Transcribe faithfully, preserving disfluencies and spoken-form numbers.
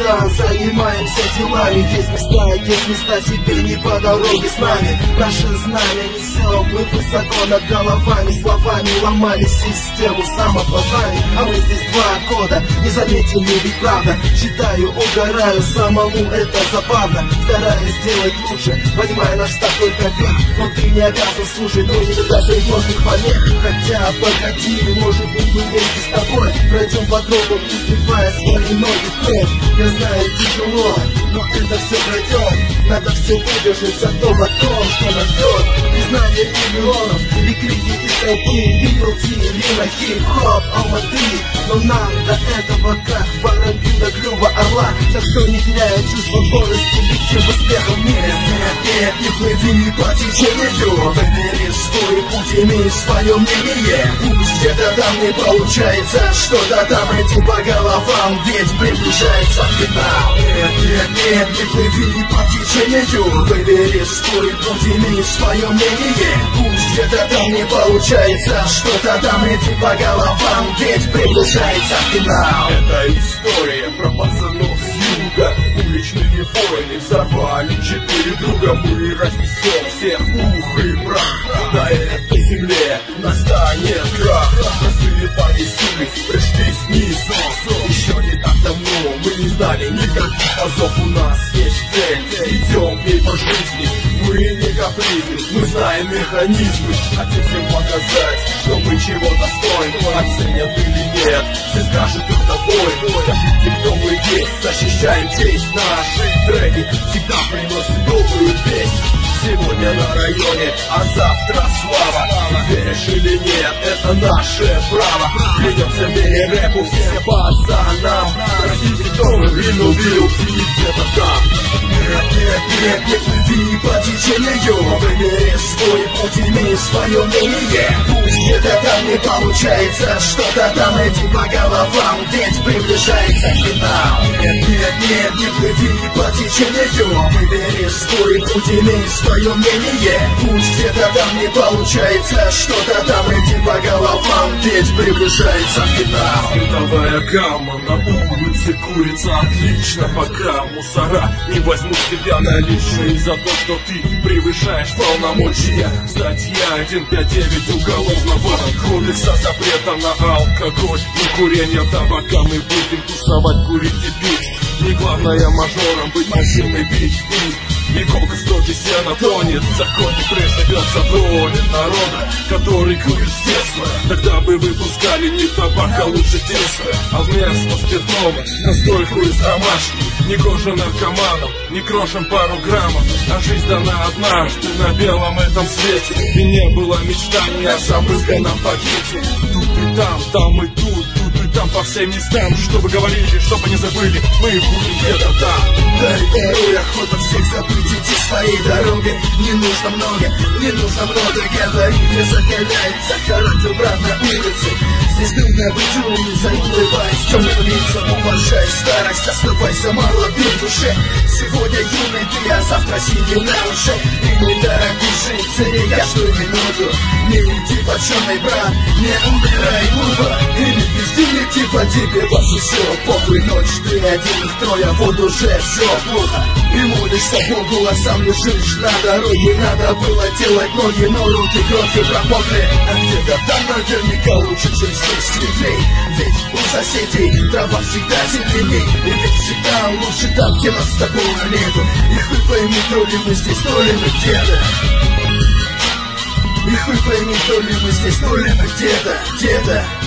ресторан, занимаемся делами. Есть места, есть места, тебе не по дороге с нами. Наше знамя несем, мы высоко над головами. Словами ломали систему самопознания. А мы здесь два года, не заметили ведь правда. Считаю, угораю, самому это забавно. Стараюсь сделать лучше, понимая наш штат только вверх. Но ты не обязан слушать, но не видать сложных помех. Хотя погоди, может быть мы вместе с тобой пройдем по тропам, успевая свои ноги в кровь. Я знаю, тяжело, но это все пройдет. Надо все выдержать, зато о том, что нас ждет. Признание миллионов и крики из толпы. Видел Рима, хип-хоп, алматы. Но нам до этого как воробью до клюва орла. Так что не теряя чувство гордости, летим успехом в мире. Нет, нет, не плыви не по течению. Выбери свой путь, имей свое мнение. Пусть где-то там не получается, что-то там иди по головам, ведь приближается финал. Нет, нет, нет, не плыви не по течению. Выбери свой путь, имей свое мнение. Пусть где-то там не получается, что-то там иди по головам, ведь приближается финал. Это история про пацанов с юга. Уличные войны взорвали четыре друга. Мы разнесем всех в пух и прах. На этой земле настанет крах. Простые парни с улиц пришли снизу. Еще не так давно мы не знали никаких азов. У нас есть цель, идем к ней по жизни. Мы не капризны, мы знаем механизмы. Хотим всем показать, что мы чего достойны. Оценят или нет, все скажут это бой. Скажите, кто мы есть, защищаем честь. Наши треки всегда приносят добрую весть. Сегодня на районе, а завтра слава. Веришь или нет, это наше право. Клянемся в вере рэпу всем пацанам. Простите, кто вы, блин, убил где-то там. Нет, нет, нет, не плыви по течению. Выбери свой путь, имей свое мнение. Пусть где-то там не получается, что-то там иди по головам, ведь приближается финал. Нет, нет, нет, не плыви по течению. Выбери свой путь, имей свое мнение. Пусть где-то там не получается, что-то там иди по головам, ведь приближается финал. Световая гамма на улице курица отлично, пока мусора не возьмут тебя налично. И за то, что ты превышаешь полномочия. Статья один пять девять Уголовного кодекса, запрета на алкоголь и курение табака. Мы будем тусовать, курить и пить. Не главное мажором быть, машиной бить. И колка стоки сена тонет, в законе приживется доля народа, который курит с детства. Тогда бы выпускали не табак, а лучше тесто. А вместо спиртного настойку из ромашки. Не гоже наркоманам, не крошим пару граммов. А жизнь дана однажды на белом этом свете. И не было мечтаний о замызганном пакете. Тут и там, там и тут, тут и там по всем местам. Что вы говорили, чтобы не забыли, мы будем где-то там. Дай порой охота всех забыть, идти своей дорогой. Не нужно много, не нужно много говорить. Не закаляется характер, брат, на улице. Здесь нужно быть умницей, улыбаясь темным лицам. Уважай старость, оставайся молодым в душе. Сегодня юный ты, а завтра сидим на уше. И мы дорогие жить, цени каждую минуту. Не иди по черный, брат, не умирай глупо. И не пизди, не типа тебе вообще все похуй. Ночь ты один, их трое, вот уже все плохо. И молишься Богу, а сам лежишь на дороге. Надо было делать ноги, но руки кровью промокли. А где-то там наверняка лучше, чем здесь светлей. Ведь у соседей трава всегда зеленей. И ведь всегда лучше там, где нас с тобой нету. И хуй пойми, то ли мы здесь, то ли мы где-то. И хуй пойми, то ли мы здесь, то ли мы где-то, где-то.